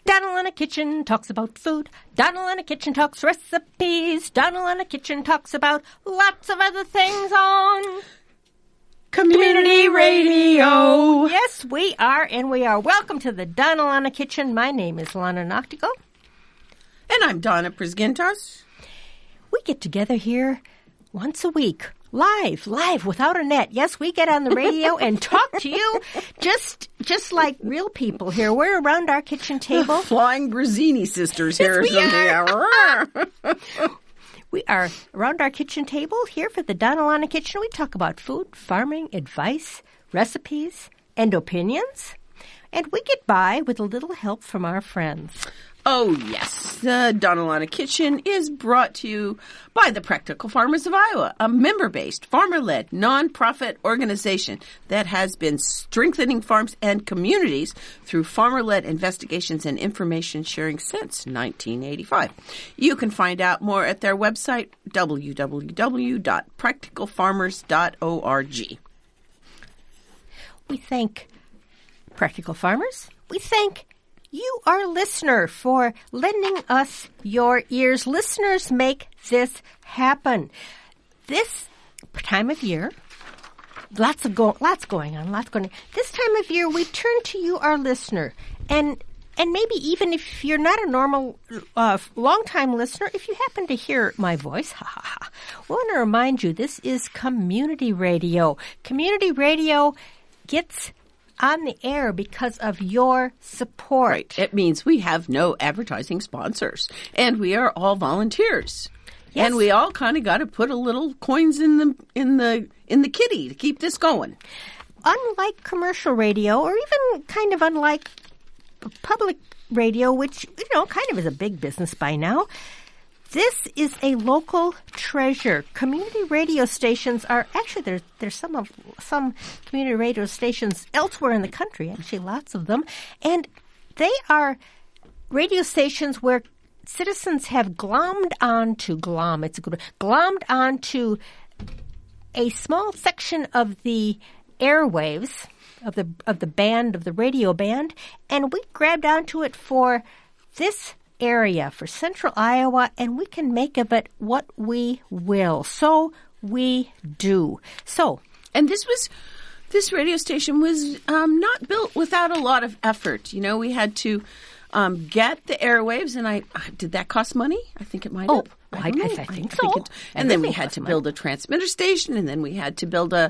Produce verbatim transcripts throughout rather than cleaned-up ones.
Donald in a Kitchen talks about food. Donald in a Kitchen talks recipes. Donald in a Kitchen talks about lots of other things on Community Radio. Yes, we are, and we are. Welcome to the Donald in a Kitchen. My name is Lana Noctigal. And I'm Donna Prisgintos. We get together here once a week. Live, live, without a net. Yes, we get on the radio and talk to you just just like real people here. We're around our kitchen table. Flying Brazzini sisters here Yes, or something. we are. We are around our kitchen table here for the Donalana Kitchen. We talk about food, farming, advice, recipes, and opinions. And we get by with a little help from our friends. Oh, yes. The Donalana Kitchen is brought to you by the Practical Farmers of Iowa, a member-based, farmer-led, nonprofit organization that has been strengthening farms and communities through farmer-led investigations and information sharing since nineteen eighty-five. You can find out more at their website, w w w dot practical farmers dot org. We thank Practical Farmers. We thank you, our listener, for lending us your ears. Listeners make this happen. This time of year, lots of go- lots going on, lots going on. This time of year, we turn to you, our listener, and and maybe even if you're not a normal, uh, long-time listener, if you happen to hear my voice, ha ha ha, we want to remind you this is community radio. Community radio gets on the air because of your support. Right. It means we have no advertising sponsors, and we are all volunteers. Yes. And we all kind of got to put a little coins in the in the in the kitty to keep this going. Unlike commercial radio, or even kind of unlike public radio, which, you know, kind of is a big business by now, this is a local treasure. Community radio stations are actually there's there's some of some community radio stations elsewhere in the country, actually lots of them, and they are radio stations where citizens have glommed onto glom. It's a good glommed onto a small section of the airwaves of the of the band of the radio band, and we grabbed onto it for this area, for central Iowa, and we can make of it what we will. So we do. So, and this was, this radio station was um, not built without a lot of effort. You know, we had to um, get the airwaves, and I did that cost money? I think it might oh, have. I, I, I, I think I so. Think it, and then we had to build a transmitter station, and then we had to build a,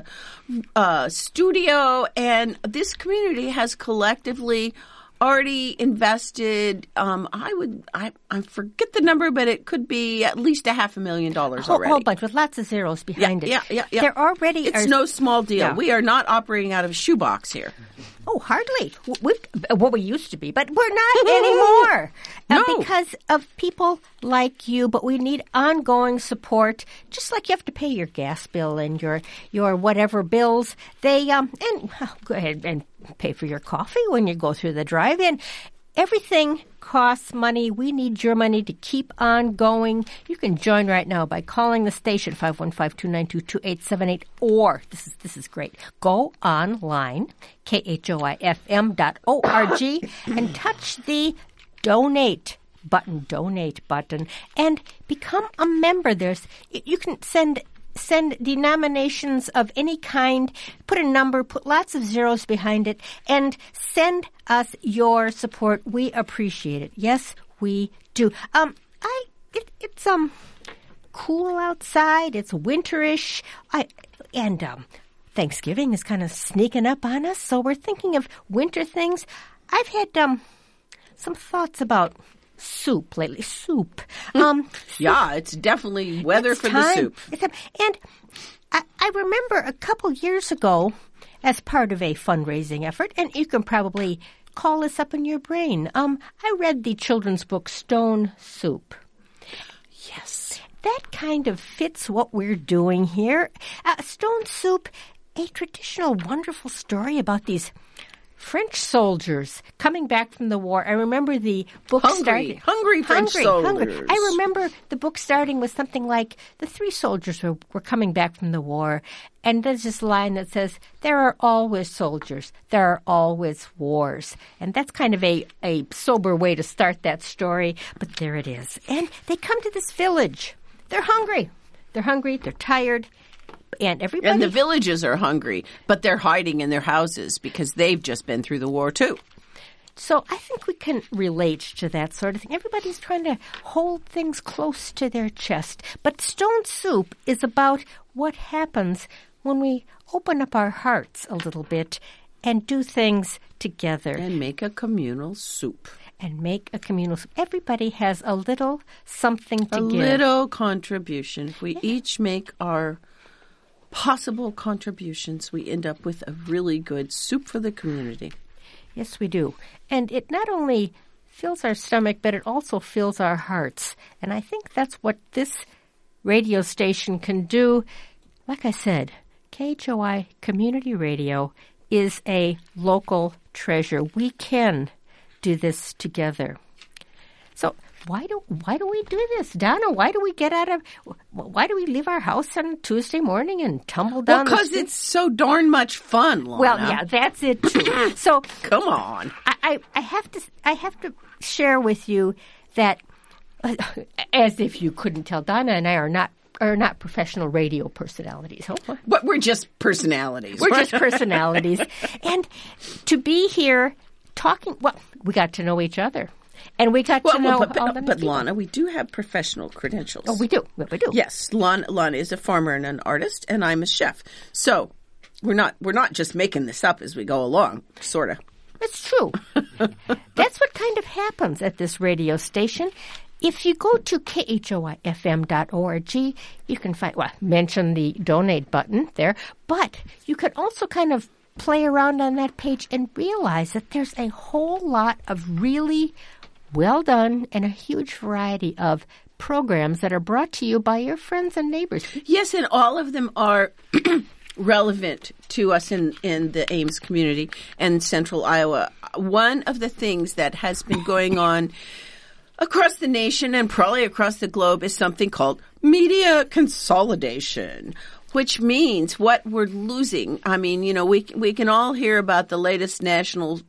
a studio, and this community has collectively already invested, um, I would, I, I forget the number, but it could be at least a half a million dollars a whole, already. whole bunch with lots of zeros behind yeah, it. Yeah, yeah, yeah. They're already. It's are, no small deal. Yeah. We are not operating out of a shoebox here. Oh, hardly. We've, well, we used to be, but we're not anymore. No. Uh, because of people like you, but we need ongoing support, just like you have to pay your gas bill and your your whatever bills. They um and oh, go ahead and pay for your coffee when you go through the drive-in. Everything costs money. We need your money to keep on going. You can join right now by calling the station, five one five, two nine two, two eight seven eight, or, this is this is great, go online, K H O I F M dot O R G, and touch the donate button, donate button, and become a member. There's, you can send Send denominations of any kind, put a number, put lots of zeros behind it, and send us your support. We appreciate it. Yes, we do. Um, I it, it's um cool outside. It's winterish. I and um Thanksgiving is kind of sneaking up on us, so we're thinking of winter things. I've had um some thoughts about soup lately. Soup. Um, yeah, it's definitely weather it's for time. the soup. It's time. And I, I remember a couple years ago, as part of a fundraising effort, and you can probably call this up in your brain, um, I read the children's book Stone Soup. Yes. That kind of fits what we're doing here. Uh, Stone Soup, a traditional, wonderful story about these French soldiers coming back from the war. I remember the book Hungry, starting. hungry French hungry, soldiers. Hungry. I remember the book starting with something like the three soldiers were, were coming back from the war. And there's this line that says, there are always soldiers. There are always wars. And that's kind of a, a sober way to start that story. But there it is. And they come to this village. They're hungry. They're hungry. They're tired. And everybody... And the villages are hungry, but they're hiding in their houses because they've just been through the war too. So I think we can relate to that sort of thing. Everybody's trying to hold things close to their chest. But Stone Soup is about what happens when we open up our hearts a little bit and do things together. And make a communal soup. And make a communal soup. Everybody has a little something to a give. A little contribution. If we each make our possible contributions, we end up with a really good soup for the community. Yes, we do. And it not only fills our stomach, but it also fills our hearts. And I think that's what this radio station can do. Like I said, K H O I Community Radio is a local treasure. We can do this together. So why do why do we do this, Donna? Why do we get out of why do we leave our house on Tuesday morning and tumble down? Well, because it's so darn much fun, Lana. Well, yeah, that's it too. So come on, I, I, I have to I have to share with you that, uh, as if you couldn't tell, Donna and I are not are not professional radio personalities. Oh, but we're just personalities. We're just personalities, and to be here talking. Well, we got to know each other. And we got well, to know well, but, all but, the but people. Lana, we do have professional credentials. Oh, we do. We do. Yes, Lana, Lana is a farmer and an artist, and I'm a chef. So we're not we're not just making this up as we go along, sort of. It's true. That's what kind of happens at this radio station. If you go to K H O I F M dot org, you can find well mention the donate button there, but you could also kind of play around on that page and realize that there's a whole lot of really well done and a huge variety of programs that are brought to you by your friends and neighbors. Yes, and all of them are relevant to us in, in the Ames community and Central Iowa. One of the things that has been going on across the nation and probably across the globe is something called media consolidation, which means what we're losing. I mean, you know, we we can all hear about the latest national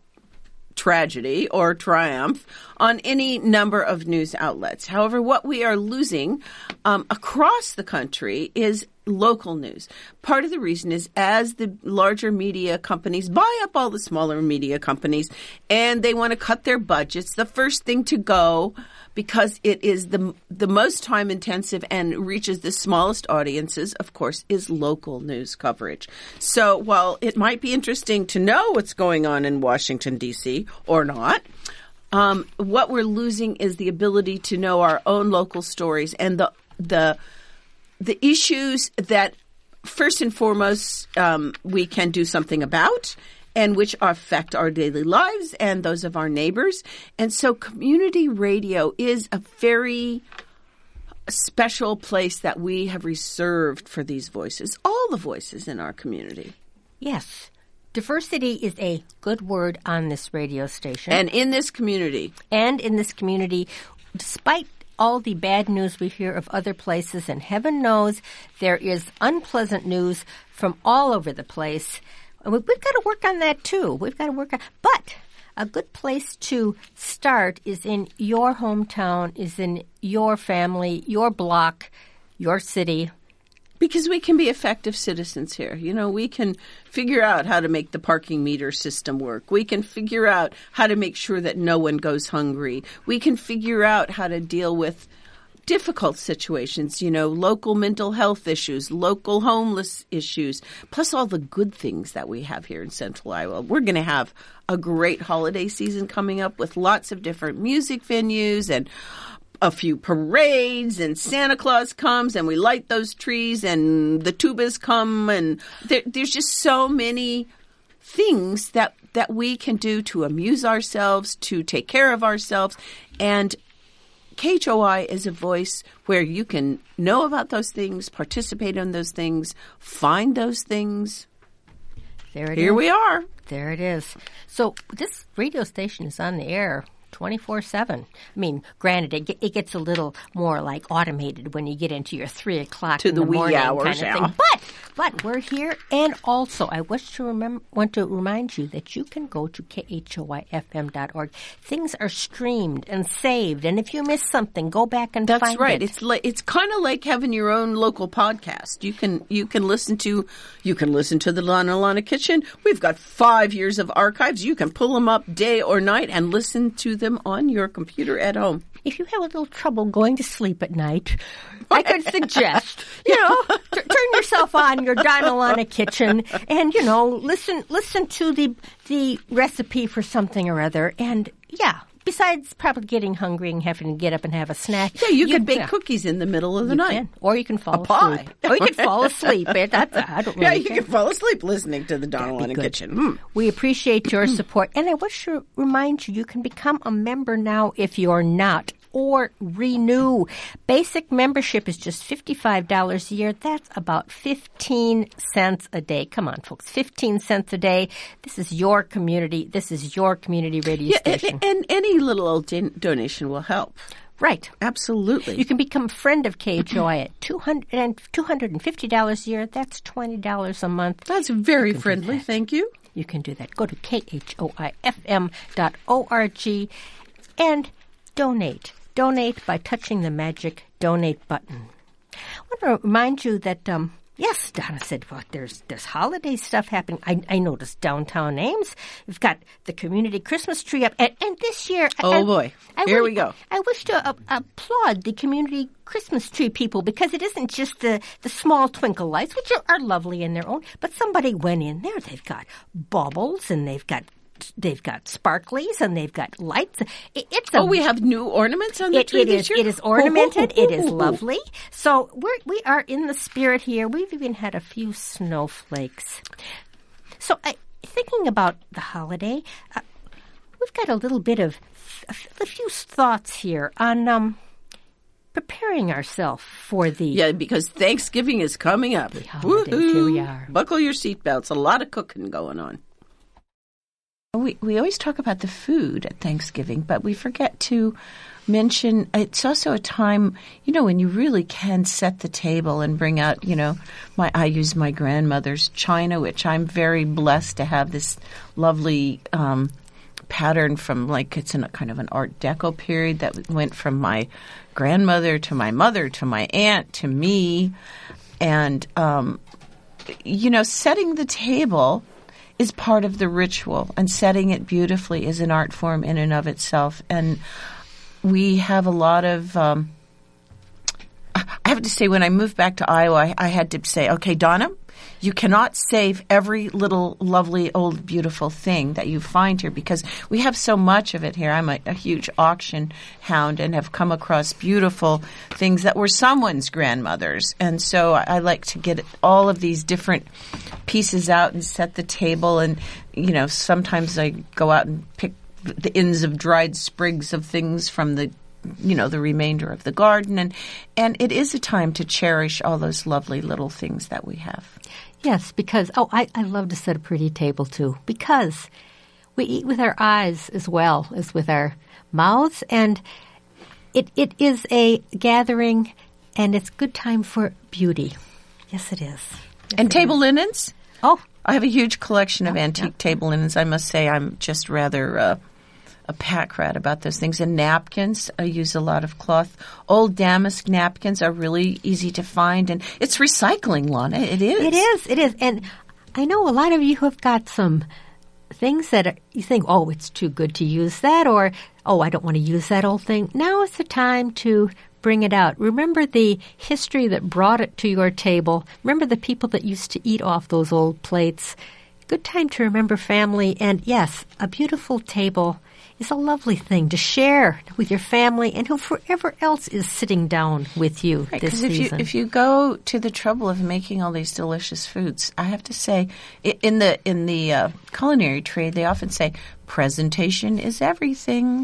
tragedy or triumph on any number of news outlets. However, what we are losing um, across the country is local news. Part of the reason is as the larger media companies buy up all the smaller media companies and they want to cut their budgets, the first thing to go, because it is the the most time intensive and reaches the smallest audiences, of course, is local news coverage. So while it might be interesting to know what's going on in Washington, D C or not, um, what we're losing is the ability to know our own local stories and the the the issues that first and foremost um, we can do something about and which affect our daily lives and those of our neighbors. And so community radio is a very special place that we have reserved for these voices, all the voices in our community. Yes. Diversity is a good word on this radio station. And in this community. And in this community, despite all the bad news we hear of other places, and heaven knows there is unpleasant news from all over the place. We've got to work on that too. We've got to work on, but a good place to start is in your hometown, is in your family, your block, your city. Because we can be effective citizens here. You know, we can figure out how to make the parking meter system work. We can figure out how to make sure that no one goes hungry. We can figure out how to deal with difficult situations, you know, local mental health issues, local homeless issues, plus all the good things that we have here in Central Iowa. We're going to have a great holiday season coming up with lots of different music venues and a few parades, and Santa Claus comes and we light those trees and the tubas come, and there, there's just so many things that, that we can do to amuse ourselves, to take care of ourselves. And K H O I is a voice where you can know about those things, participate in those things, find those things. There it Here is. we are. There it is. So this radio station is on the air twenty-four seven. I mean, granted, it, it gets a little more like automated when you get into your three o'clock To in the the wee morning hours, kind of yeah. thing. But but we're here, and also I wish to remember want to remind you that you can go to K H O Y F M dot org. Things are streamed and saved, and if you miss something, go back and That's find right. it. It's like it's kind of like having your own local podcast. You can you can listen to you can listen to the Lana Lana Kitchen. We've got five years of archives. You can pull them up day or night and listen to them on your computer at home. If you have a little trouble going to sleep at night, I could suggest, you know, t- turn yourself on your Donna Lana Kitchen and, you know, listen listen to the the recipe for something or other. And, yeah, besides probably getting hungry and having to get up and have a snack. Yeah, you, could bake yeah, cookies in the middle of the you night. can. Or you can fall A pie. asleep. Or you can fall asleep. It, that's, I don't really Yeah, you care. can fall asleep listening to the Donna Lana good. Kitchen. Mm. We appreciate your support. And I wish to remind you, you can become a member now if you're not, or renew. Basic membership is just fifty-five dollars a year. That's about fifteen cents a day. Come on, folks, fifteen cents a day. This is your community. This is your community radio Yeah, station. and, and any little old don- donation will help. Right. Absolutely. You can become a friend of K H O I at two hundred fifty dollars a year. That's twenty dollars a month. That's very friendly. Thank you. You can do that. Go to K H O I F M dot org and donate. Donate by touching the magic donate button. I want to remind you that, um, yes, Donna said, well, there's there's holiday stuff happening. I, I noticed downtown Ames. We've got the community Christmas tree up. And, and this year... Oh, I, boy. I Here wish- we go. I wish to uh, applaud the community Christmas tree people because it isn't just the, the small twinkle lights, which are, are lovely in their own, but somebody went in there. They've got baubles and they've got They've got sparklies and they've got lights. It, it's a, Oh, we have new ornaments on the it, tree it this is. year? It is ornamented. Ooh, ooh, It is ooh, ooh. lovely. So we're we are in the spirit here. We've even had a few snowflakes. So I, thinking about the holiday, uh, we've got a little bit of a, a few thoughts here on um, preparing ourselves for the Yeah, because Thanksgiving is coming up. holidays. Here we are. Buckle your seatbelts. A lot of cooking going on. We we always talk about the food at Thanksgiving, but we forget to mention it's also a time, you know, when you really can set the table and bring out, you know, my I use my grandmother's china, which I'm very blessed to have this lovely um, pattern from, like, it's in a kind of an Art Deco period that went from my grandmother to my mother to my aunt to me, and um, you know, setting the table is part of the ritual, and setting it beautifully is an art form in and of itself. And we have a lot of, um, I have to say, when I moved back to Iowa, I, I had to say, okay, Donna, you cannot save every little lovely, old, beautiful thing that you find here because we have so much of it here. I'm a, a huge auction hound and have come across beautiful things that were someone's grandmother's. And so I, I like to get all of these different pieces out and set the table. And, you know, sometimes I go out and pick the ends of dried sprigs of things from the you know, the remainder of the garden. And, and it is a time to cherish all those lovely little things that we have. Yes, because, oh, I, I love to set a pretty table too, because we eat with our eyes as well as with our mouths, and it it is a gathering, and it's good time for beauty. Yes, it is. Yes, And it table is. linens? Oh, I have a huge collection of Yeah, antique yeah. table linens. I must say I'm just rather uh, a pack rat about those things. And napkins, I use a lot of cloth. Old damask napkins are really easy to find, and it's recycling, Lana. It is. it is, it is. And I know a lot of you have got some things that are, you think, oh, it's too good to use that, or, oh, I don't want to use that old thing. Now is the time to bring it out. Remember the history that brought it to your table. Remember the people that used to eat off those old plates. Good time to remember family. And yes, a beautiful table is a lovely thing to share with your family and whoever else is sitting down with you Right, this because if you season. if you go to the trouble of making all these delicious foods, I have to say, i- in the in the uh, culinary trade, they often say presentation is everything.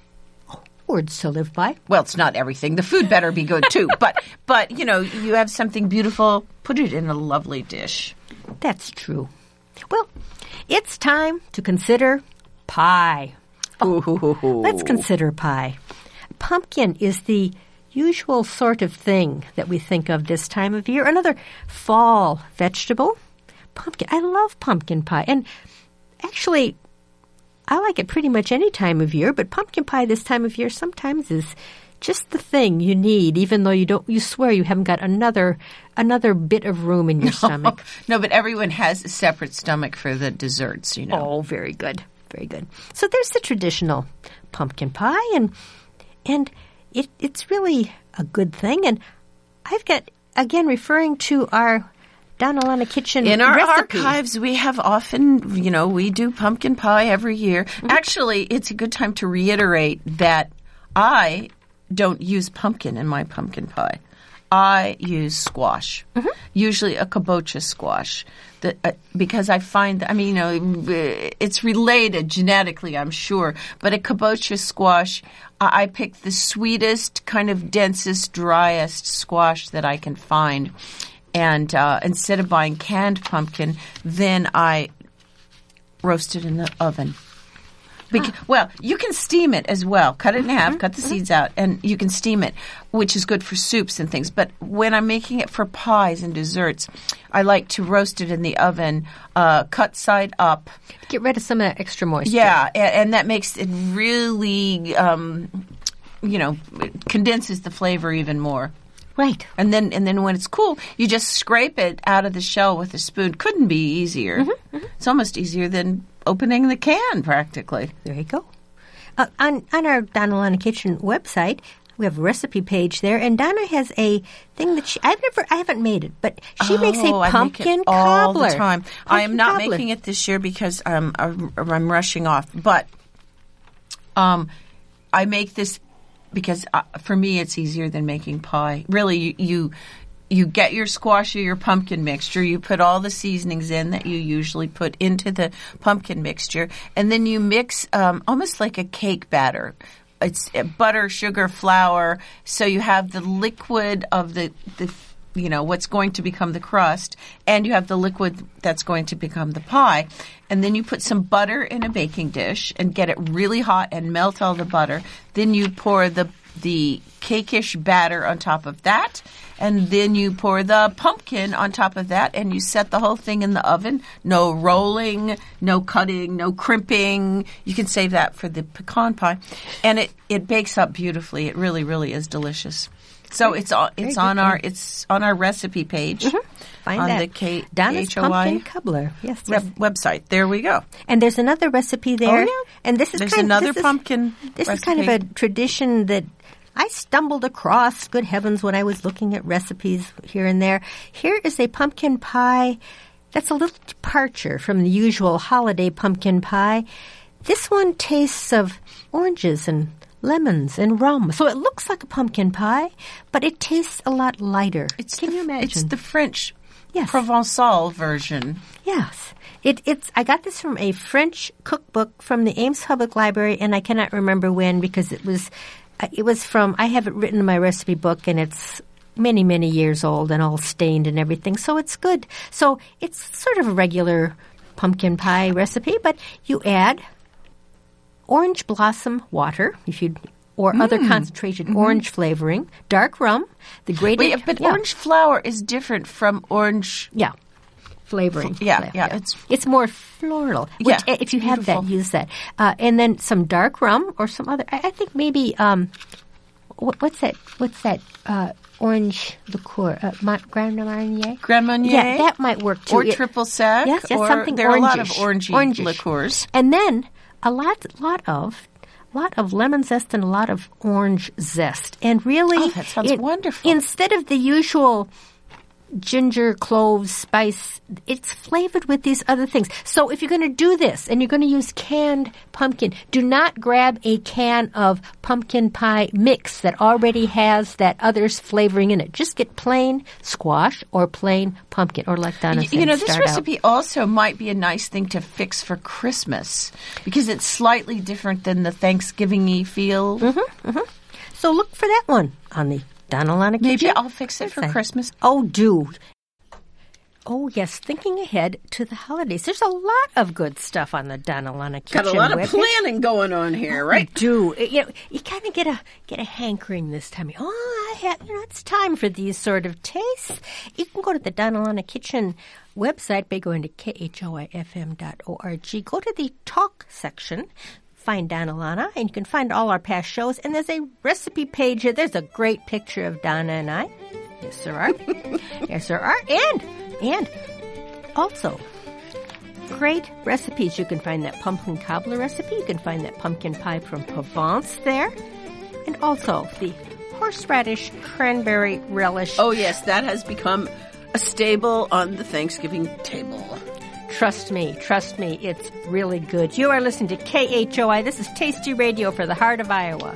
Words to live by. Well, it's not everything. The food better be good too. but but you know, you have something beautiful, put it in a lovely dish. That's true. Well, it's time to consider pie. Oh, let's consider pie. Pumpkin is the usual sort of thing that we think of this time of year. Another fall vegetable. Pumpkin. I love pumpkin pie. And actually, I like it pretty much any time of year, but pumpkin pie this time of year sometimes is just the thing you need, even though you don't, you swear you haven't got another another bit of room in your stomach. No, but everyone has a separate stomach for the desserts, you know. Oh, very good. Very good. So there's the traditional pumpkin pie, and and it it's really a good thing. And I've got, again, referring to our Donna Lana Kitchen In our recipe. archives, we have often, you know, we do pumpkin pie every year. Mm-hmm. Actually, it's a good time to reiterate that I don't use pumpkin in my pumpkin pie. I use squash, mm-hmm. usually a kabocha squash, the, uh, because I find, I mean, you know, it's related genetically, I'm sure, but a kabocha squash, I, I pick the sweetest, kind of densest, driest squash that I can find. And uh, instead of buying canned pumpkin, then I roast it in the oven. Beca- ah. Well, you can steam it as well. Cut it in half, mm-hmm. cut the seeds out, and you can steam it, which is good for soups and things. But when I'm making it for pies and desserts, I like to roast it in the oven, uh, cut side up. Get rid of some of that extra moisture. Yeah, and, and that makes it really, um, you know, it condenses the flavor even more. Right. And then and then when it's cool, you just scrape it out of the shell with a spoon. Couldn't be easier. Mm-hmm, mm-hmm. It's almost easier than opening the can, practically. There you go. Uh, on on our Donna Lana Kitchen website, we have a recipe page there, and Donna has a thing that she, I've never, I haven't made it, but she oh, makes a pumpkin I make it cobbler. all the time. Pumpkin I am not cobbler. making it this year because um, I'm, I'm rushing off, but um, I make this because uh, for me it's easier than making pie. Really, you, you you get your squash or your pumpkin mixture, you put all the seasonings in that you usually put into the pumpkin mixture, and then you mix um, almost like a cake batter. It's butter, sugar, flour, so you have the liquid of the, the you know, what's going to become the crust, and you have the liquid that's going to become the pie. And then you put some butter in a baking dish and get it really hot and melt all the butter. Then you pour the the cake-ish batter on top of that, and then you pour the pumpkin on top of that, and you set the whole thing in the oven. No rolling, no cutting, no crimping. You can save that for the pecan pie. And it, it bakes up beautifully. It really, really is delicious. So it's on, it's on our it's on our recipe page mm-hmm. Find on that. the K Donna's H O Y Pumpkin Cobbler. Yes, yes. Web, website. There we go. And there's another recipe there. Oh, yeah. And this is There's kind another of, this pumpkin Is, this recipe. is kind of a tradition that I stumbled across, good heavens, when I was looking at recipes here and there. Here is a pumpkin pie that's a little departure from the usual holiday pumpkin pie. This one tastes of oranges and lemons and rum. So it looks like a pumpkin pie, but it tastes a lot lighter. It's Can the, you imagine? It's the French yes. Provençal version. Yes. It, it's. I got this from a French cookbook from the Ames Public Library, and I cannot remember when because it was, it was from, I have it written in my recipe book, and it's many, many years old and all stained and everything, so it's good. So it's sort of a regular pumpkin pie recipe, but you add orange blossom water, if you or mm. other concentrated mm-hmm. orange flavoring, dark rum, the grated. Wait, but yeah. orange flower is different from orange. Yeah, flavoring. F- yeah, flavor. yeah, it's it's more floral. Which, yeah, if you beautiful. have that, use that, uh, and then some dark rum or some other. I, I think maybe um, what, what's that? What's that? Uh, orange liqueur, uh, Ma- Grand Marnier. Grand Marnier, yeah, that might work too. Or it, triple sec. Yes, yes, or something there are orangish, a lot of orangey orangish. liqueurs, and then a lot, lot of. lot of lemon zest and a lot of orange zest. And really, oh, that sounds it, wonderful. Instead of the usual ginger, cloves, spice, it's flavored with these other things. So if you're going to do this and you're going to use canned pumpkin, do not grab a can of pumpkin pie mix that already has that other's flavoring in it. Just get plain squash or plain pumpkin, or like Donna said, you know, this start recipe out. also might be a nice thing to fix for Christmas because it's slightly different than the Thanksgiving-y feel. Mm-hmm, mm-hmm. So look for that one on the Donna Lana Kitchen. Maybe I'll fix it for website. Christmas. Oh, do. Oh, yes, thinking ahead to the holidays. There's a lot of good stuff on the Donna Lana Kitchen Got a lot of webpage. planning going on here, right? Do you know, you kind of get a get a hankering this time. Oh, I have, you know, it's time for these sort of tastes. You can go to the Donna Lana Kitchen website by going to K H O I F M dot org. Go to the talk section. Find Donna Lana, and you can find all our past shows. And there's a recipe page here. There's a great picture of Donna and I. Yes, there are. Yes, there are. And, and also, great recipes. You can find that pumpkin cobbler recipe. You can find that pumpkin pie from Provence there. And also the horseradish cranberry relish. Oh, yes, that has become a staple on the Thanksgiving table. Trust me, trust me, it's really good. You are listening to K H O I. This is Tasty Radio for the heart of Iowa.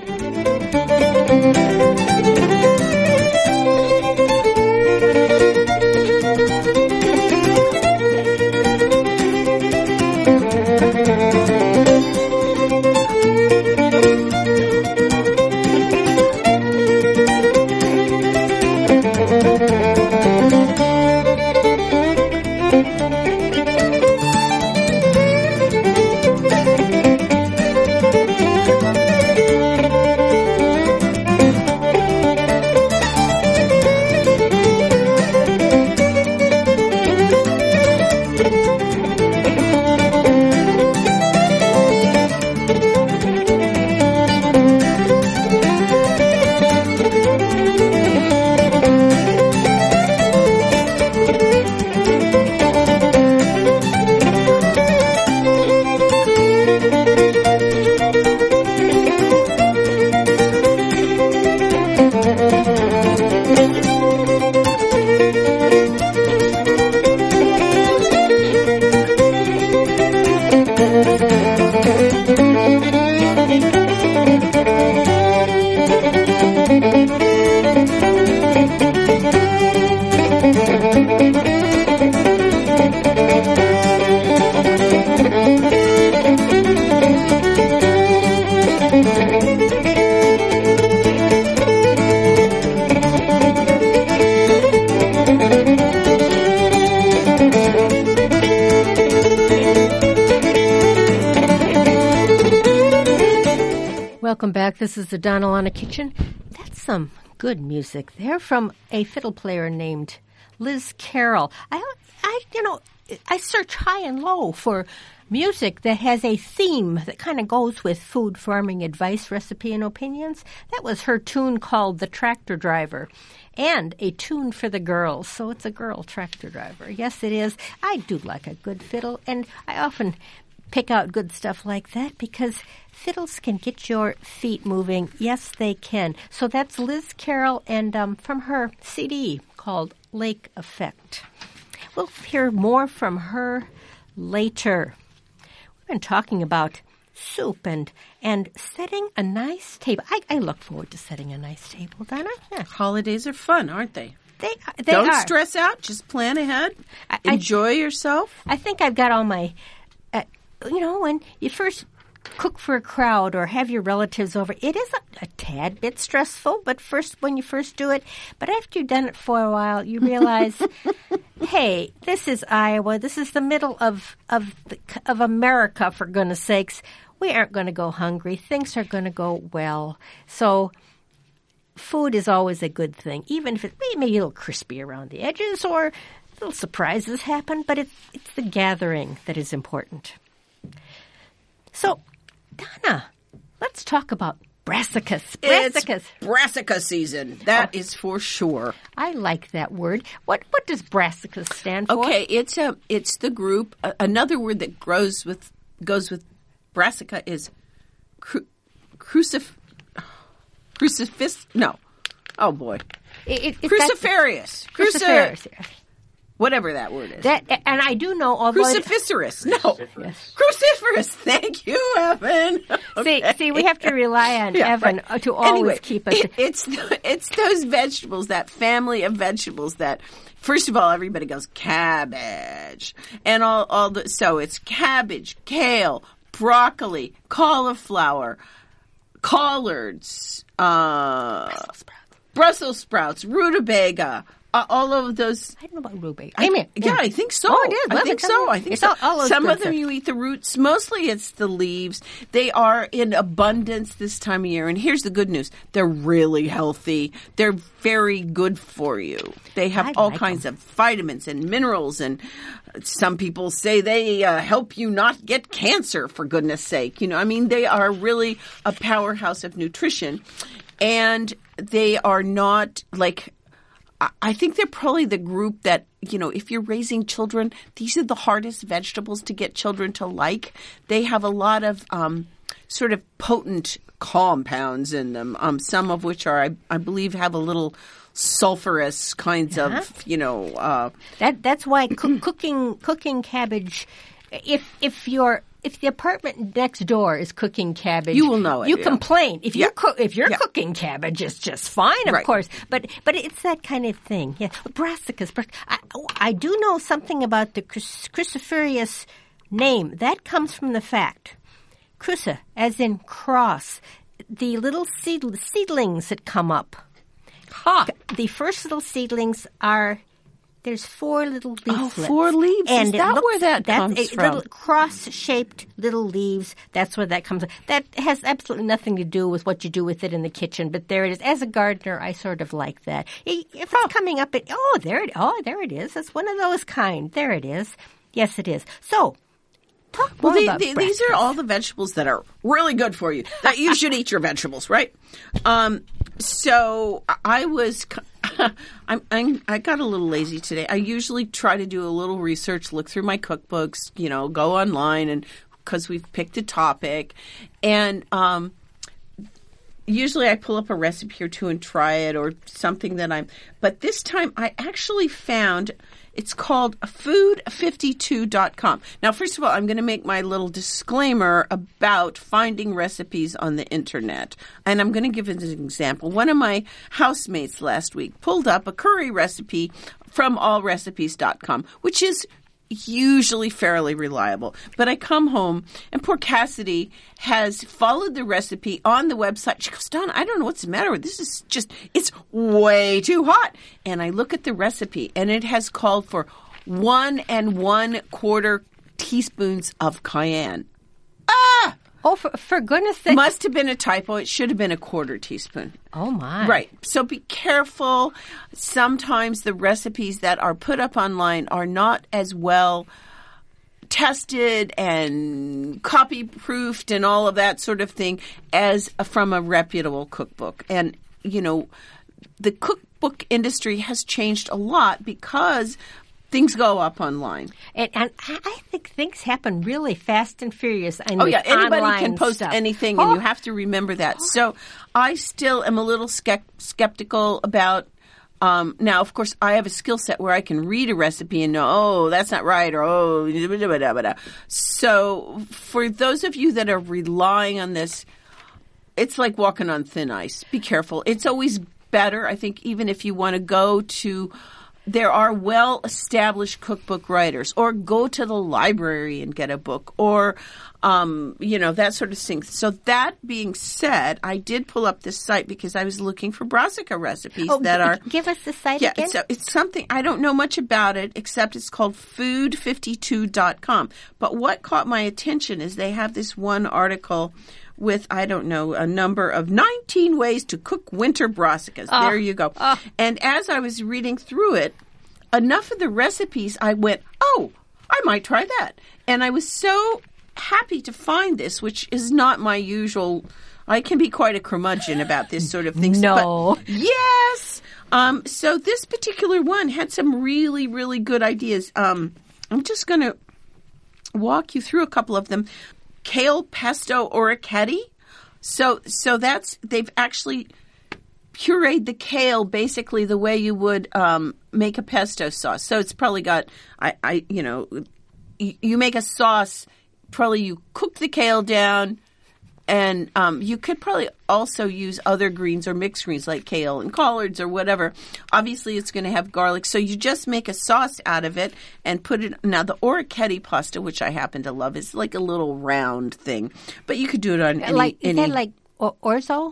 Welcome back. This is the Donna Lana Kitchen. That's some good music there from a fiddle player named Liz Carroll. I, I, you know, I search high and low for music that has a theme that kind of goes with food, farming, advice, recipe, and opinions. That was her tune called The Tractor Driver, and a tune for the girls. So it's a girl tractor driver. Yes, it is. I do like a good fiddle, and I often pick out good stuff like that because fiddles can get your feet moving. Yes, they can. So that's Liz Carroll, and um, from her C D called Lake Effect. We'll hear more from her later. We've been talking about soup and and setting a nice table. I, I look forward to setting a nice table, Donna. Yeah. Holidays are fun, aren't they? They, they Don't are. stress out. Just plan ahead. I, I, Enjoy yourself. I think I've got all my, uh, you know, when you first cook for a crowd or have your relatives over, it is a, a tad bit stressful, but first when you first do it, but after you've done it for a while, you realize, hey, this is Iowa. This is the middle of of the, of America, for goodness sakes. We aren't going to go hungry. Things are going to go well. So food is always a good thing, even if it may be a little crispy around the edges or little surprises happen, but it's, it's the gathering that is important. So, Donna, let's talk about brassicas. Brassicas. It's brassica season. That oh. is for sure. I like that word. What what does brassicas stand for? Okay, it's a it's the group. Uh, another word that grows with goes with brassica is cru, crucif crucifix. No, oh boy, it, it, cruciferius. Cruciferius. Cruci- Whatever that word is. That, and I do know... although Cruciferous. No. Yes. Cruciferous. Thank you, Evan. Okay. See, see, we have to rely on yeah, Evan right. to always anyway, keep us... It, it's, it's those vegetables, that family of vegetables that, first of all, everybody goes, cabbage. And all, all the... So it's cabbage, kale, broccoli, cauliflower, collards, uh, Brussels sprouts, Brussels sprouts, rutabaga, uh, all of those. I don't know about rhubarb. I, Amen. yeah, I think so. Oh, it is. I Well, think it's so. all- I think it's so. all- all those Some good of them stuff. you eat the roots. Mostly it's the leaves. They are in abundance this time of year. And here's the good news. They're really healthy. They're very good for you. They have I all like kinds them. of vitamins and minerals. And some people say they uh, help you not get cancer, for goodness sake. You know, I mean, they are really a powerhouse of nutrition. And they are not like... I think they're probably the group that, you know, if you're raising children, these are the hardest vegetables to get children to like. They have a lot of um, sort of potent compounds in them, um, some of which are, I, I believe, have a little sulfurous kinds Yeah. of, you know. Uh, That that's why coo- cooking cooking cabbage. If if you're if the apartment next door is cooking cabbage, You will know it, You yeah. complain. If you Yeah. cook, if you're Yeah. cooking cabbage, it's just fine, of Right. course. But but it's that kind of thing. Yeah, brassicas. bras- I, I do know something about the cruc- cruciferous name. That comes from the fact, cruci, as in cross, the little seed, seedlings that come up. ha! The first little seedlings are. There's four little leaflets. Oh, four leaves? Is it that where that that's comes a from? Little cross-shaped little leaves. That's where that comes. That has absolutely nothing to do with what you do with it in the kitchen. But there it is. As a gardener, I sort of like that. If it's coming up, it oh there it oh there it is. It's one of those kind. There it is. Yes, it is. So. Talk more Well, they, about they, these are brassicas. all the vegetables that are really good for you. That you should eat your vegetables, right? Um, so I was, I'm, I'm, I got a little lazy today. I usually try to do a little research, look through my cookbooks, you know, go online, and because we've picked a topic, and um, usually I pull up a recipe or two and try it, or something that I'm. But this time I actually found. It's called food fifty-two dot com. Now, first of all, I'm going to make my little disclaimer about finding recipes on the internet. And I'm going to give it an example. One of my housemates last week pulled up a curry recipe from all recipes dot com, which is usually fairly reliable. But I come home and poor Cassidy has followed the recipe on the website. She goes, Donna, I don't know what's the matter with this. This is just, it's way too hot. And I look at the recipe and it has called for one and one quarter teaspoons of cayenne. Ah! Oh, for, for goodness sake! Must have been a typo. It should have been a quarter teaspoon. Oh my! Right. So be careful. Sometimes the recipes that are put up online are not as well tested and copy proofed and all of that sort of thing as from a reputable cookbook. And, you know, the cookbook industry has changed a lot because things go up online. And, and I I think things happen really fast and furious. And Oh, with yeah. Anybody online can post stuff. anything, Oh, and you have to remember that. So I still am a little ske- skeptical about um, now, of course, I have a skill set where I can read a recipe and know, oh, that's not right, or oh, blah, blah, blah, blah. So for those of you that are relying on this, it's like walking on thin ice. Be careful. It's always better, I think, even if you want to go to there are well-established cookbook writers, or go to the library and get a book, or, um, you know, that sort of thing. So that being said, I did pull up this site because I was looking for brassica recipes Oh, that g- are... give us the site Yeah, again. it's, a, it's something, I don't know much about it, except it's called food fifty-two dot com. But what caught my attention is they have this one article with, I don't know, a number of nineteen ways to cook winter brassicas. Oh. There you go. Oh. And as I was reading through it, enough of the recipes, I went, oh, I might try that. And I was so happy to find this, which is not my usual. I can be quite a curmudgeon about this sort of thing. No. But yes. Um, so this particular one had some really, really good ideas. Um, I'm just going to walk you through a couple of them. Kale pesto orecchiette. So, so that's, they've actually pureed the kale basically the way you would um, make a pesto sauce. So it's probably got, I, I you know, you, you make a sauce, probably you cook the kale down, and um, you could probably also use other greens or mixed greens like kale and collards or whatever. Obviously, it's going to have garlic. So you just make a sauce out of it and put it. Now, the orecchiette pasta, which I happen to love, is like a little round thing. But you could do it on any. like, is any that like o- orzo?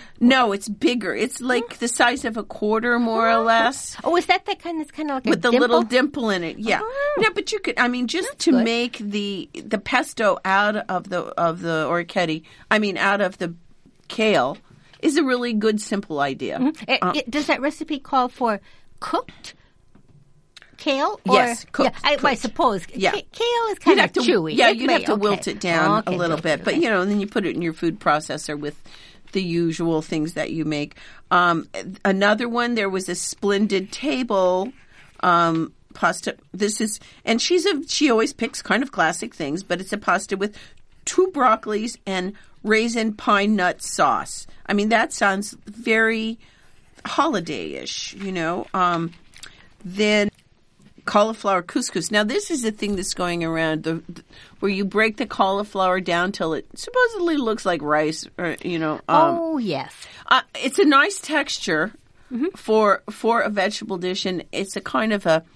No, it's bigger. It's like the size of a quarter, more or less. Oh, is that that kind that's kind of like with a the dimple? little dimple in it? Yeah. Oh. No, but you could. I mean, just That's to good. make the the pesto out of the of the orecchiette. I mean, out of the kale is a really good, simple idea. It- Uh, it- does that recipe call for cooked kale? Or, Yes, cooked, Yeah, I, I cooked. suppose. Yeah. Ca- kale is kind You'd of have to, chewy. Yeah, It you'd may- have to okay. wilt it down Okay, a little okay, bit, but okay. you know, and then you put it in your food processor with the usual things that you make. Um, another one, there was a splendid table um, pasta. This is, and she's a she always picks kind of classic things, but it's a pasta with two broccolis and raisin pine nut sauce. I mean, that sounds very holiday-ish, you know. Um, then cauliflower couscous. Now, this is the thing that's going around, the, the where you break the cauliflower down till it supposedly looks like rice, or you know. Um, Oh, yes. uh, it's a nice texture for for a vegetable dish, and it's a kind of a.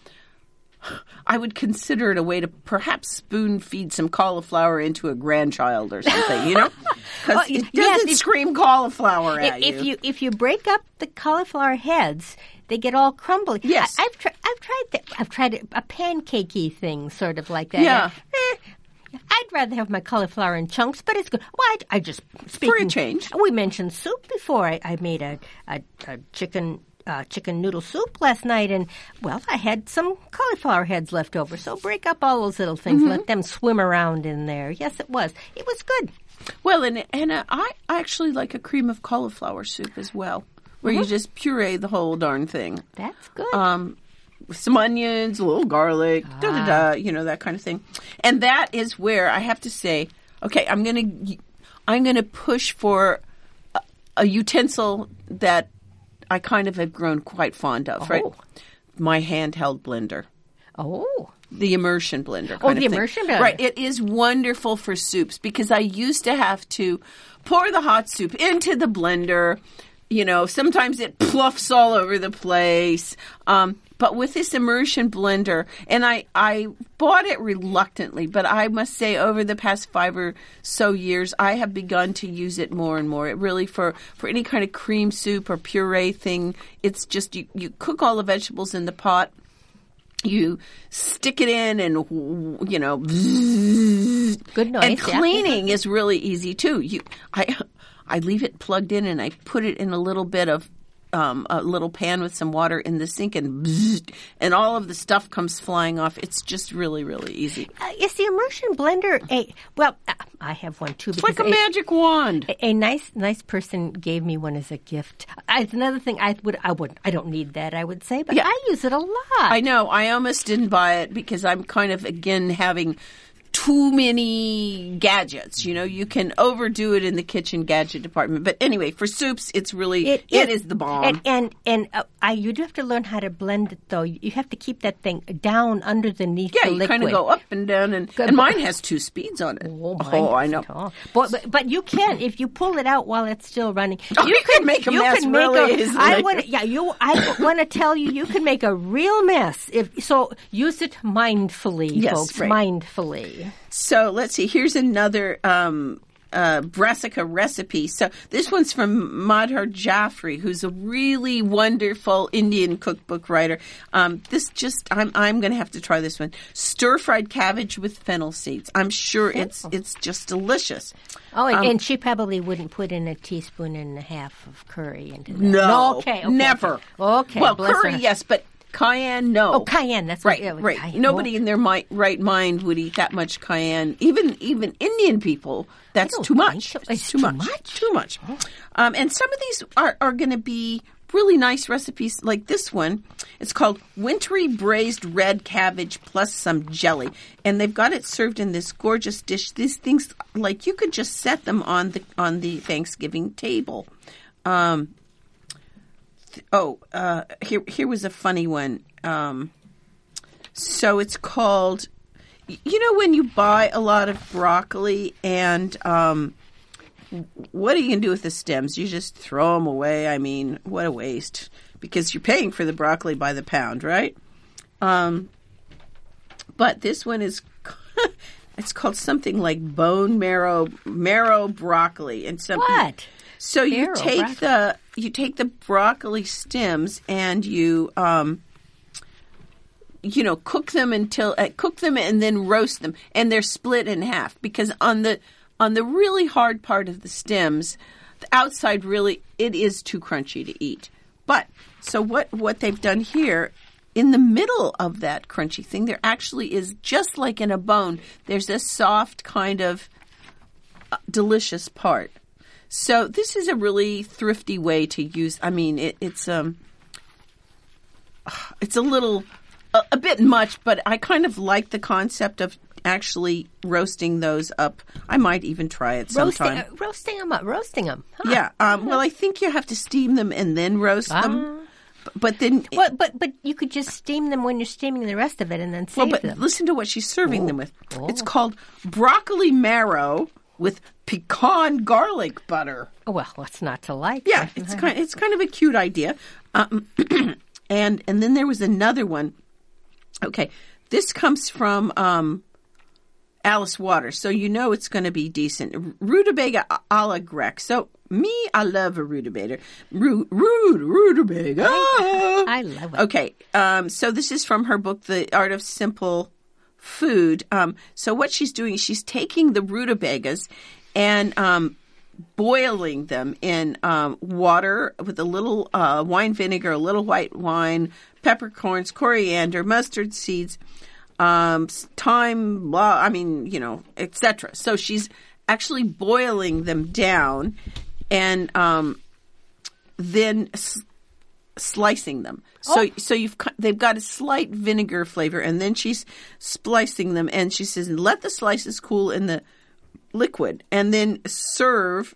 I would consider it a way to perhaps spoon feed some cauliflower into a grandchild or something, you know, because Oh, it yes, doesn't if- scream cauliflower If, at if you if you break up the cauliflower heads, they get all crumbly. Yes. I, I've tried. I've tried that. I've tried a pancakey thing, sort of like that. Yeah. Eh, I'd rather have my cauliflower in chunks, but it's good. Well, I, I just speaking, change. We mentioned soup before. I, I made a, a, a chicken uh, chicken noodle soup last night, and well, I had some cauliflower heads left over. So break up all those little things, Mm-hmm. let them swim around in there. Yes, it was. It was good. Well, and and uh, I actually like a cream of cauliflower soup as well, where you just puree the whole darn thing. That's good. Um, with some onions, a little garlic, da da da, you know, that kind of thing. And that is where I have to say, okay, I'm gonna I'm gonna push for a, a utensil that I kind of have grown quite fond of, right? Oh. My handheld blender. oh. The immersion blender. Kind Oh, of the thing. immersion blender. Right. It is wonderful for soups because I used to have to pour the hot soup into the blender. You know, sometimes it pluffs all over the place. Um, but with this immersion blender, and I, I bought it reluctantly, but I must say over the past five or so years, I have begun to use it more and more. It really, for, for any kind of cream soup or puree thing, it's just you, you cook all the vegetables in the pot. You stick it in and, you know, Good noise. and yeah. cleaning is really easy too. You, I, I leave it plugged in and I put it in a little bit of um, a little pan with some water in the sink, and bzzzt, and all of the stuff comes flying off. It's just really, really easy. Uh, is the immersion blender a well? Uh, I have one too. It's like a magic wand. A, a nice, nice person gave me one as a gift. I, it's another thing I would, I would, I don't need that. I would say, but Yeah. I use it a lot. I know. I almost didn't buy it because I'm kind of, again, having too many gadgets. You know, you can overdo it in the kitchen gadget department. But anyway, for soups, it's really, it, it is the bomb. And and, and uh, I, you do have to learn how to blend it, though. You have to keep that thing down underneath yeah, the you liquid. kind of go up and down, and, Good. and mine has two speeds on it. Oh, mine oh I doesn't know. at all. But, but but you can if you pull it out while it's still running. Oh, you can make a you mess can make really a, easily. I want yeah you I want to tell you you can make a real mess if so. Use it mindfully, Yes, folks. right. Mindfully. So let's see. Here's another um, uh, brassica recipe. So this one's from Madhur Jaffrey, who's a really wonderful Indian cookbook writer. Um, this just I'm I'm going to have to try this one. Stir fried cabbage with fennel seeds. I'm sure it's it's just delicious. Oh, and, Um, and she probably wouldn't put in a teaspoon and a half of curry into that. No, okay, okay, never. Okay, okay Well, bless curry, her. yes, but cayenne, no. Oh, cayenne. That's Right, what, yeah, right. cayenne. Nobody in their mi- right mind would eat that much cayenne. Even even Indian people, that's don't too think much. so. It's It's too too much. much? Too much. Um, and some of these are, are going to be really nice recipes like this one. It's called Wintry Braised Red Cabbage plus some jelly. And they've got it served in this gorgeous dish. These things, like, you could just set them on the on the Thanksgiving table. Um, th- oh, uh, here here was a funny one. Um, so it's called, you know, when you buy a lot of broccoli and um, what are you going to do with the stems? You just throw them away. I mean, what a waste, because you're paying for the broccoli by the pound, right? Um, but this one is, it's called something like bone marrow, marrow broccoli. And some What? So you Carol, take broccoli. the you take the broccoli stems and you um, you know cook them until uh, cook them and then roast them, and they're split in half because on the on the really hard part of the stems, the outside really it is too crunchy to eat. But so what what they've done here. In the middle of that crunchy thing, there actually is, just like in a bone, there's a soft kind of uh, delicious part. So this is a really thrifty way to use. I mean, it, it's um, it's a little, a, a bit much, but I kind of like the concept of actually roasting those up. I might even try it sometime. Roasting, uh, roasting them up, roasting them. Huh. Yeah. Um, well, I think you have to steam them and then roast Ah. them. But then, Well, but but you could just steam them when you're steaming the rest of it, and then save well, but them. listen to what she's serving them with. Oh. It's called broccoli marrow with pecan garlic butter. Oh, well, what's not to like? Yeah, it's kind it's kind of a cute idea. Um, and and then there was another one. Okay, this comes from um, Alice Waters, so you know it's going to be decent. Rutabaga a la grecque. So me, I love a rutabaga. Ru, ru, rutabaga. I love it. Okay, um, so this is from her book, The Art of Simple Food. Um, so what she's doing is she's taking the rutabagas and um, boiling them in um, water with a little uh, wine vinegar, a little white wine, peppercorns, coriander, mustard seeds, um, thyme, blah, I mean, you know, et cetera. So she's actually boiling them down and um, then s- slicing them. So, Oh. so you've cu- they've got a slight vinegar flavor, and then she's splicing them, and she says, "Let the slices cool in the liquid, and then serve."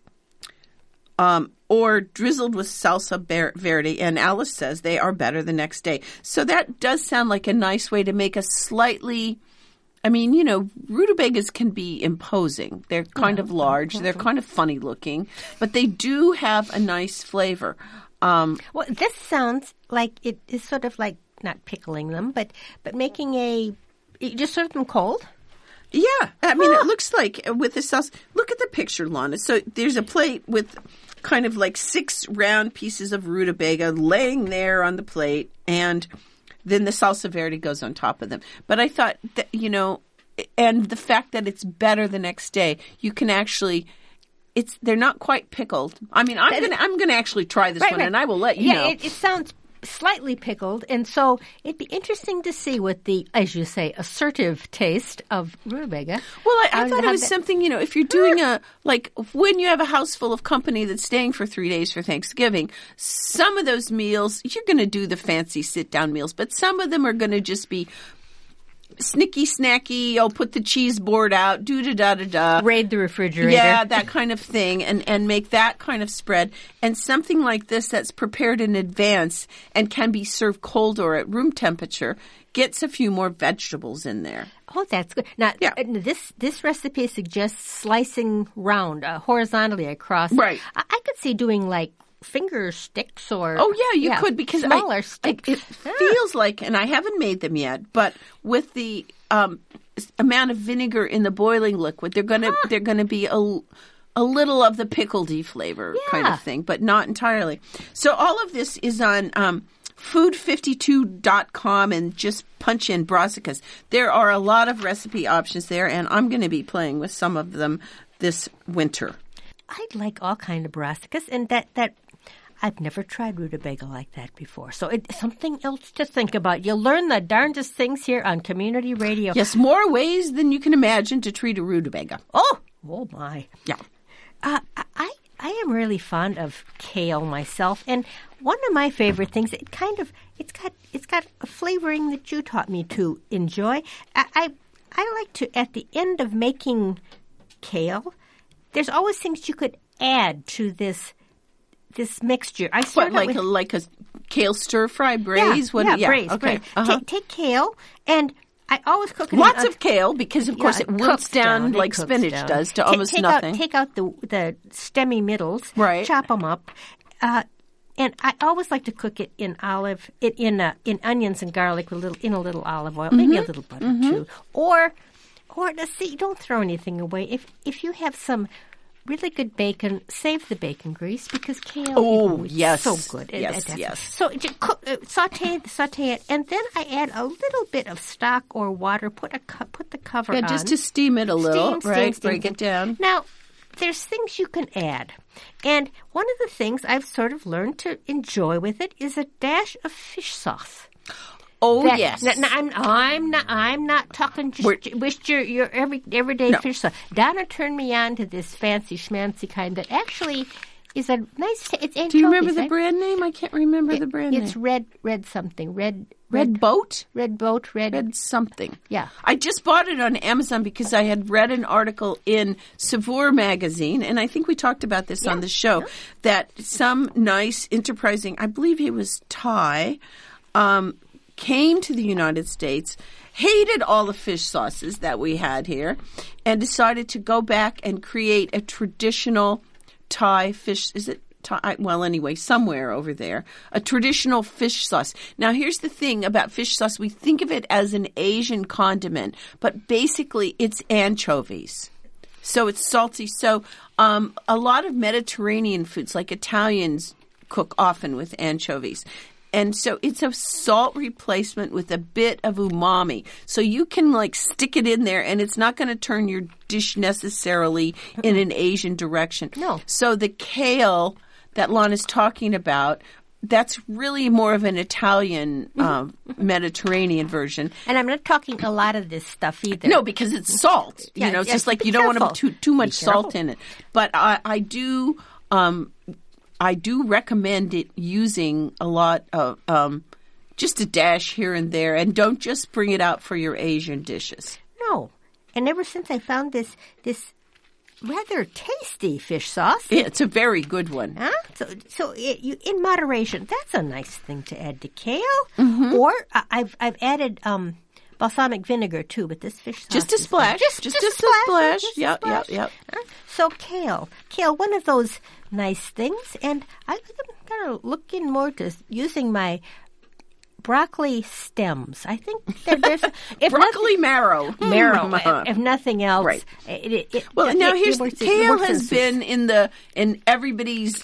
Um, or drizzled with salsa ber- verde, and Alice says they are better the next day. So that does sound like a nice way to make a slightly. I mean, you know, rutabagas can be imposing. They're kind of large. They're kind of funny looking, but they do have a nice flavor. Um, Well, this sounds like it is sort of like not pickling them, but but making a you just serve them cold. yeah, I mean, it looks like uh, with the sauce. Look at the picture, Lana. So there's a plate with kind of like six round pieces of rutabaga laying there on the plate, and then the salsa verde goes on top of them. But I thought that, you know, and the fact that it's better the next day, you can actually. It's they're not quite pickled. I mean, I'm gonna I'm gonna actually try this Right, one, right. and I will let you yeah, know. it, it sounds slightly pickled, and so it'd be interesting to see what the, as you say, assertive taste of rutabaga. Well, I, I uh, thought it have was that- something, you know, if you're doing a, like, when you have a house full of company that's staying for three days for Thanksgiving, some of those meals, you're going to do the fancy sit-down meals, but some of them are going to just be snicky, snacky, oh, put the cheese board out, do-da-da-da-da. Raid the refrigerator. Yeah, that kind of thing, and, and make that kind of spread. And something like this that's prepared in advance and can be served cold or at room temperature gets a few more vegetables in there. Oh, that's good. Now, Yeah. uh, this this recipe suggests slicing round, uh, horizontally across. Right. I, I could see doing like finger sticks or. Oh yeah, you could because smaller I, sticks. I, it Ah. feels like, and I haven't made them yet, but with the um, s- amount of vinegar in the boiling liquid, they're gonna they're gonna be a a little of the pickledy flavor kind Yeah. of thing, but not entirely. So all of this is on um, food fifty-two dot com, and just punch in brassicas. There are a lot of recipe options there, and I'm going to be playing with some of them this winter. I'd like all kind of brassicas, and that that I've never tried rutabaga like that before. So it's something else to think about. You'll learn the darndest things here on Community Radio. Yes, more ways than you can imagine to treat a rutabaga. Oh, oh my. Yeah. Uh, I I am really fond of kale myself, and one of my favorite things. It kind of it's got it's got a flavoring that you taught me to enjoy. I I, I like to at the end of making kale. There's always things you could add to this this mixture. I What, start out like with, a like a kale stir fry braise? Yeah, What? yeah, braise, Okay. braise. Uh-huh. Ta- take kale, and I always cook it. in Lots a- of kale because, of course, yeah, it wilts cooks down It like cooks spinach down. does to Ta- almost take nothing. Out, take out the the stemmy middles, Right. Chop them up, uh, and I always like to cook it in olive, it in uh, in onions and garlic with a little in a little olive oil, maybe Mm-hmm. a little butter too, or or let's see, don't throw anything away. If if you have some really good bacon, save the bacon grease because kale Oh, is yes. so good. It- Yes, it- yes. So just cook, uh, saute saute it, and then I add a little bit of stock or water. Put a co- put the cover Yeah, on. just to steam it a little, Steam, steam, right? steam, Break steam. it down. Now, there's things you can add. And one of the things I've sort of learned to enjoy with it is a dash of fish sauce. Oh, That- yes. n- n- I'm, I'm not. I'm not talking just, We're- just your your every everyday No. fish sauce. Donna turned me on to this fancy schmancy kind that actually is a nice. ta- It's anchovies. Do you remember the right? brand name? I can't remember the brand It's name. red red something red Red Boat? red boat red. Red something. Yeah. I just bought it on Amazon because I had read an article in Savour magazine, and I think we talked about this on the show, that some nice, enterprising, I believe he was Thai, um, came to the United States, hated all the fish sauces that we had here, and decided to go back and create a traditional Thai fish. Is it Thai? Well, anyway, somewhere over there, a traditional fish sauce. Now, here's the thing about fish sauce. We think of it as an Asian condiment, but basically it's anchovies. So it's salty. So um, a lot of Mediterranean foods, like Italians, cook often with anchovies. And so it's a salt replacement with a bit of umami. So you can like stick it in there and it's not going to turn your dish necessarily in an Asian direction. No. So the kale that Lana's talking about, that's really more of an Italian um, Mediterranean version. And I'm not talking a lot of this stuff either. No, because it's salt. Yeah, you know, it's yeah, just like be you don't want to careful. put too, too much Be salt careful. in it. But I, I do, um, I do recommend it using a lot of, um, just a dash here and there, and don't just bring it out for your Asian dishes. No. And ever since I found this this rather tasty fish sauce, Yeah, it's a very good one. huh? So, so it, you, in moderation, that's a nice thing to add to kale. Mm-hmm. Or uh, I've I've added um, balsamic vinegar too, but this fish sauce Just a is- splash. just, Just- just, just a a splash. splash. Just a Yep, yep, splash. yep. Huh? So kale, kale, one of those nice things, and I, I'm gonna look in more to using my broccoli stems. I think that there's if Broccoli marrow. nothing, marrow, Mm. if, if nothing else. Right. It, it, it, Well, it, now it here's the works- it kale works in has soups. been in the in everybody's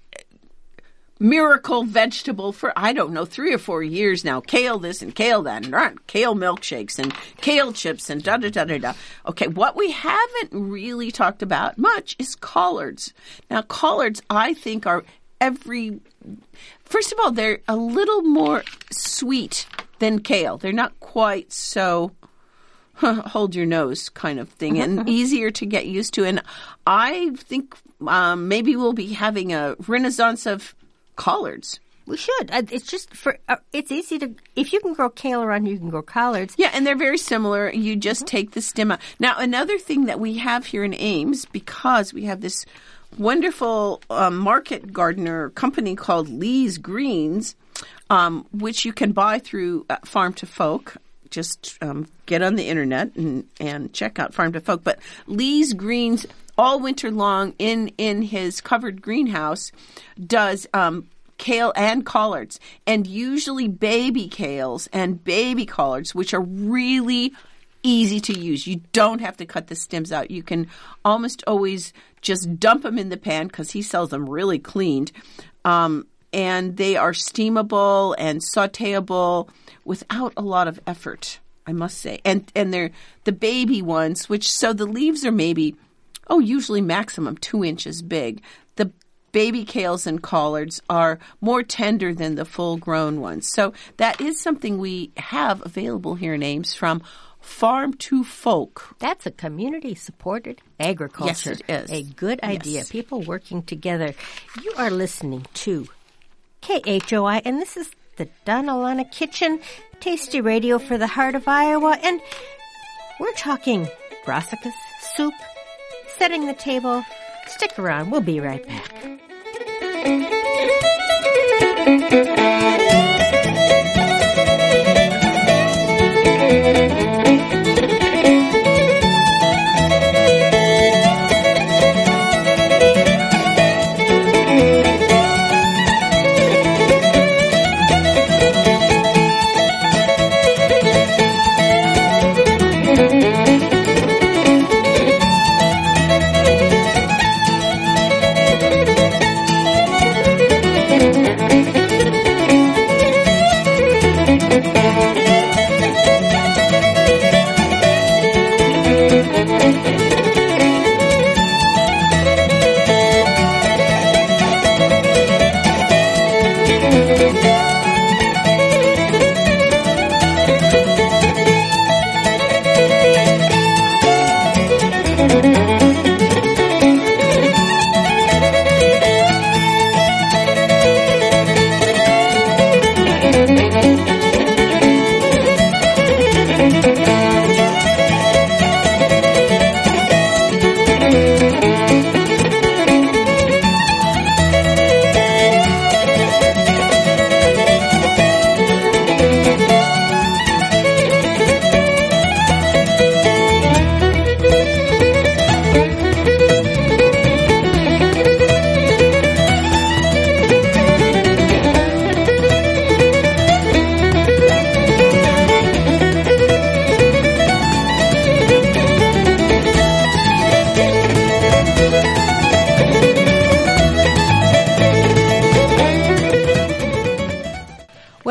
miracle vegetable for I don't know three or four years now. Kale this and kale that, and right, kale milkshakes and kale chips and da da da da da. Okay, what we haven't really talked about much is collards. Now, collards I think are every. First of all, they're a little more sweet than kale. They're not quite so hold your nose kind of thing, and easier to get used to. And I think um, maybe we'll be having a renaissance of collards. We should. Uh, It's just for. Uh, it's easy to. If you can grow kale around, you can grow collards. Yeah, and they're very similar. You just take the stem out. Now, another thing that we have here in Ames, because we have this wonderful um, market gardener company called Lee's Greens, um, which you can buy through uh, Farm to Folk. Just um, get on the internet and, and check out Farm to Folk. But Lee's Greens, all winter long in, in his covered greenhouse, does um, kale and collards, and usually baby kales and baby collards, which are really easy to use. You don't have to cut the stems out. You can almost always just dump them in the pan because he sells them really cleaned. Um, and they are steamable and sauteable without a lot of effort, I must say. And and they're the baby ones, which so the leaves are maybe, oh, usually maximum two inches big. The baby kales and collards are more tender than the full-grown ones. So that is something we have available here in Ames from Farm to Folk. That's a community-supported agriculture. Yes, it is. A good idea. Yes. People working together. You are listening to K H O I, and this is the Donna Lana Kitchen, tasty radio for the heart of Iowa, and we're talking brassicas, soup, setting the table. Stick around. We'll be right back.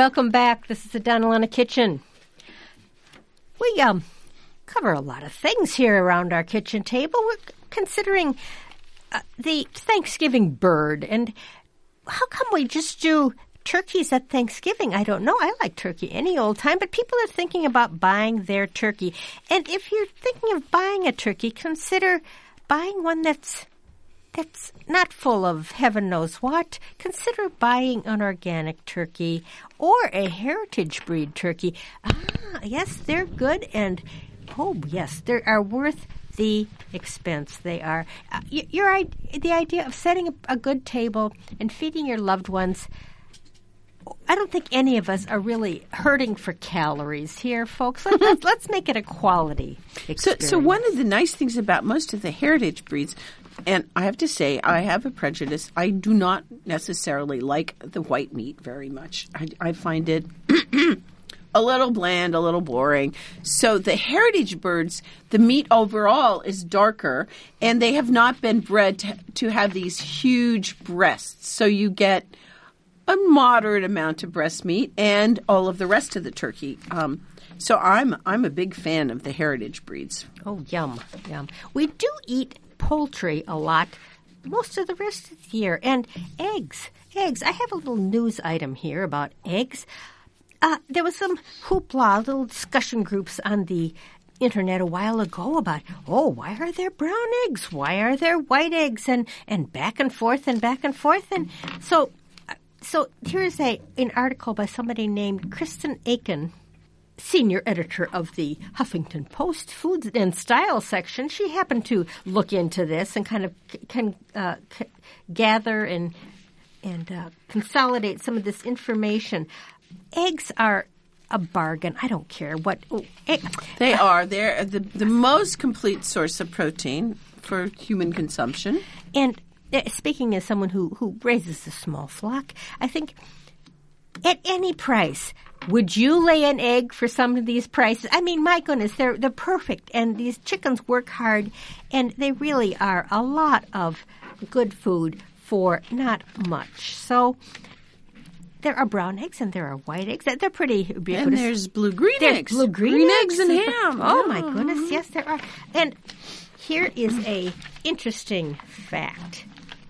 Welcome back. This is the Donalana Kitchen. We um cover a lot of things here around our kitchen table. We're considering uh, the Thanksgiving bird, and how come we just do turkeys at Thanksgiving? I don't know. I like turkey any old time, but people are thinking about buying their turkey. And if you're thinking of buying a turkey, consider buying one that's that's not full of heaven knows what. Consider buying an organic turkey or a heritage breed turkey. Ah, yes, they're good, and oh, yes, they are worth the expense. They are. Uh, your the idea of setting a, a good table and feeding your loved ones. I don't think any of us are really hurting for calories here, folks. Let, let's, let's make it a quality experience. So, so one of the nice things about most of the heritage breeds, and I have to say, I have a prejudice. I do not necessarily like the white meat very much. I, I find it a little bland, a little boring. So the heritage birds, the meat overall is darker, and they have not been bred to, to have these huge breasts. So you get a moderate amount of breast meat and all of the rest of the turkey. Um, so I'm I'm a big fan of the heritage breeds. Oh, yum, yum. We do eat poultry a lot most of the rest of the year. And eggs, eggs. I have a little news item here about eggs. Uh, there was some hoopla, little discussion groups on the internet a while ago about, oh, why are there brown eggs? Why are there white eggs? And, and back and forth and back and forth. And so... So here's a an article by somebody named Kristen Aiken, senior editor of the Huffington Post Foods and Style section. She happened to look into this and kind of can uh, c- gather and and uh, consolidate some of this information. Eggs are a bargain. I don't care what oh, egg, they are. They're the the most complete source of protein for human consumption. And speaking as someone who, who raises a small flock, I think at any price, would you lay an egg for some of these prices? I mean, my goodness, they're they're perfect, and these chickens work hard, and they really are a lot of good food for not much. So there are brown eggs and there are white eggs. They're pretty ubiquitous. And there's blue-green there's eggs. Blue-green green eggs. eggs and ham. Oh, my goodness, yes, there are. And here is a interesting fact.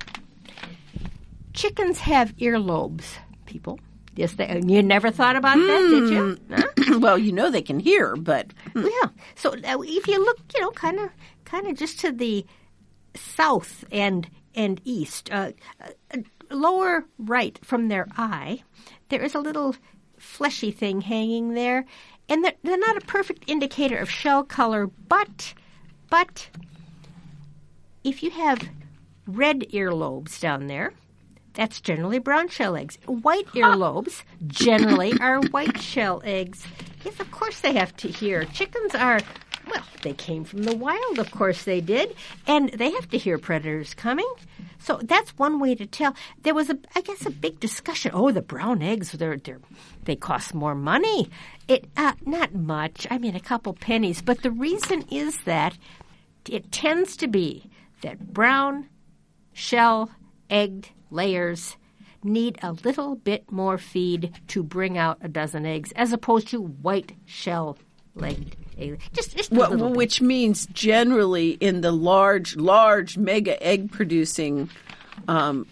Chickens have earlobes, people. Yes, they, you never thought about that, mm. did you? Huh? Well, you know they can hear, but yeah. So uh, if you look, you know, kind of, kind of just to the south and and east, uh, uh, lower right from their eye, there is a little fleshy thing hanging there, and they're, they're not a perfect indicator of shell color, but but if you have red earlobes down there, that's generally brown shell eggs. White earlobes generally are white shell eggs. Yes, of course they have to hear. Chickens are, well, they came from the wild, of course they did, and they have to hear predators coming. So that's one way to tell. There was, a, I guess, a big discussion. Oh, the brown eggs, they're, they're, they cost more money. It uh, not much. I mean, a couple pennies. But the reason is that it tends to be that brown shell egged layers need a little bit more feed to bring out a dozen eggs, as opposed to white shell-legged eggs. Just, just a well, little bit. Which means generally in the large, large mega egg-producing um,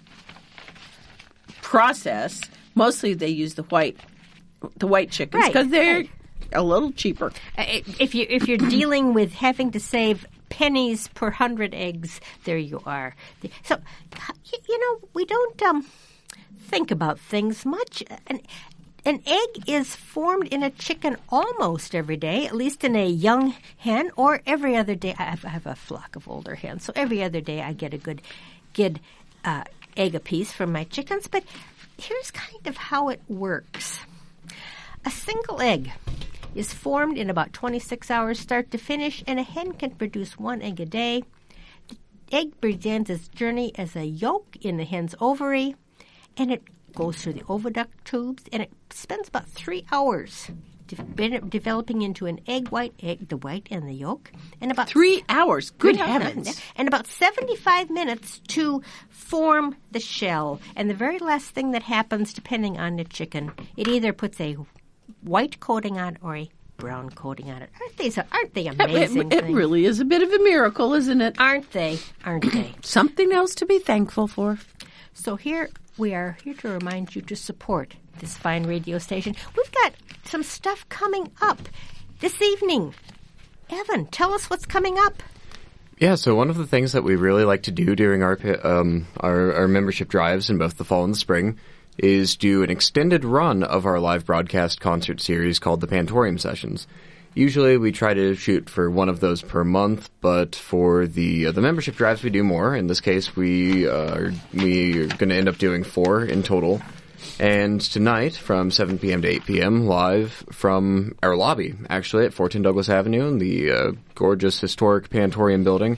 process, mostly they use the white, the white chickens because right, they're right. a little cheaper. Uh, if you if you're dealing with having to save pennies per hundred eggs, there you are. So, you know, we don't um, think about things much. An, an egg is formed in a chicken almost every day, at least in a young hen, or every other day. I have, I have a flock of older hens, so every other day I get a good, good uh, egg apiece from my chickens. But here's kind of how it works. A single egg is formed in about twenty-six hours start to finish, and a hen can produce one egg a day. The egg begins its journey as a yolk in the hen's ovary, and it goes through the oviduct tubes, and it spends about three hours de- developing into an egg white, egg, the white and the yolk, and about Three hours. Good Yeah, heavens. and about seventy-five minutes to form the shell. And the very last thing that happens, depending on the chicken, it either puts a white coating on or a brown coating on it. Aren't they? So, aren't they amazing? It, it things? really is a bit of a miracle, isn't it? Aren't they? Aren't they? Something else to be thankful for. So here we are here to remind you to support this fine radio station. We've got some stuff coming up this evening. Evan, tell us what's coming up. Yeah, so one of the things that we really like to do during our um, our, our membership drives in both the fall and the spring is do an extended run of our live broadcast concert series called the Pantorium Sessions. Usually we try to shoot for one of those per month, but for the uh, the membership drives we do more. In this case, we uh, are we are going to end up doing four in total. And tonight, from seven p.m. to eight p.m., live from our lobby, actually, at fourteen Douglas Avenue in the uh, gorgeous historic Pantorium building,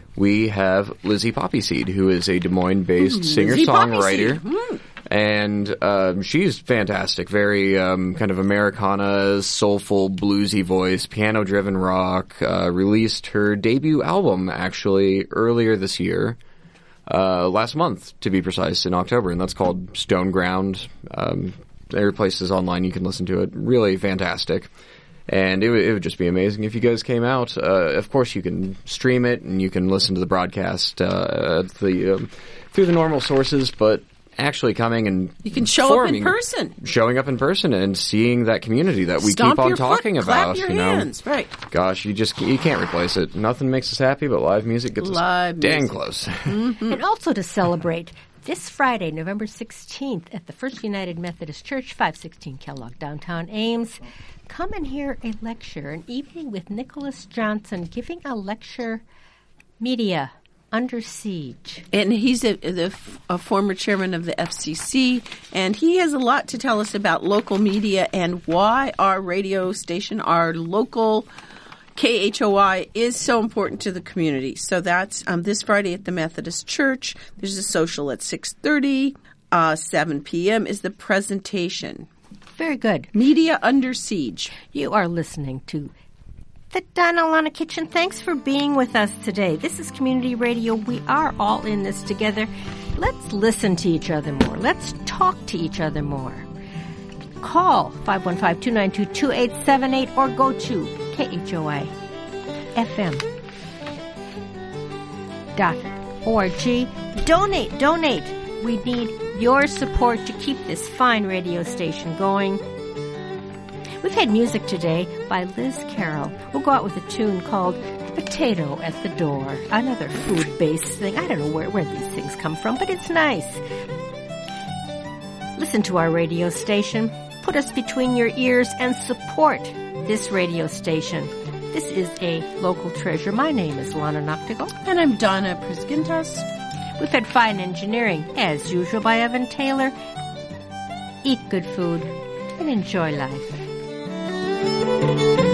we have Lizzie Poppyseed, who is a Des Moines-based singer-songwriter. Mm. And um, she's fantastic, very um, kind of Americana, soulful, bluesy voice, piano-driven rock. Uh, released her debut album, actually, earlier this year. Uh, last month, to be precise, in October, and that's called Stone Ground. Um, there are places online you can listen to it. Really fantastic. And it, w- it would just be amazing if you guys came out. Uh, of course, you can stream it, and you can listen to the broadcast uh, at the, um, through the normal sources, but actually coming and You can show up in forming- person. Showing up in person and seeing that community that we Stomp keep on your talking foot, about. clap your you know? hands. Right. Gosh, you just you can't replace it. Nothing makes us happy, but live music gets Live us dang music. close. And also to celebrate this Friday, November sixteenth, at the First United Methodist Church, five sixteen Kellogg, downtown Ames. Come and hear a lecture, an evening with Nicholas Johnson giving a lecture, Media Under Siege. And he's a, the, a former chairman of the F C C, and he has a lot to tell us about local media and why our radio station, our local K H O I, is so important to the community. So that's um, this Friday at the Methodist Church. There's a social at six thirty. Uh, seven p.m. is the presentation. Very good. Media Under Siege. You are listening to the Donna Lana Kitchen. Thanks for being with us today. This is Community Radio. We are all in this together. Let's listen to each other more. Let's talk to each other more. Call five one five, two nine two, two eight seven eight or go to K H O I F M dot org. Donate, donate. We need your support to keep this fine radio station going. We've had music today by Liz Carroll. We'll go out with a tune called Potato at the Door. Another food-based thing. I don't know where, where these things come from, but it's nice. Listen to our radio station. Put us between your ears and support this radio station. This is a local treasure. My name is Lana Noctigal. And I'm Donna Prisgintas. We've had fine engineering, as usual, by Evan Taylor. Eat good food and enjoy life.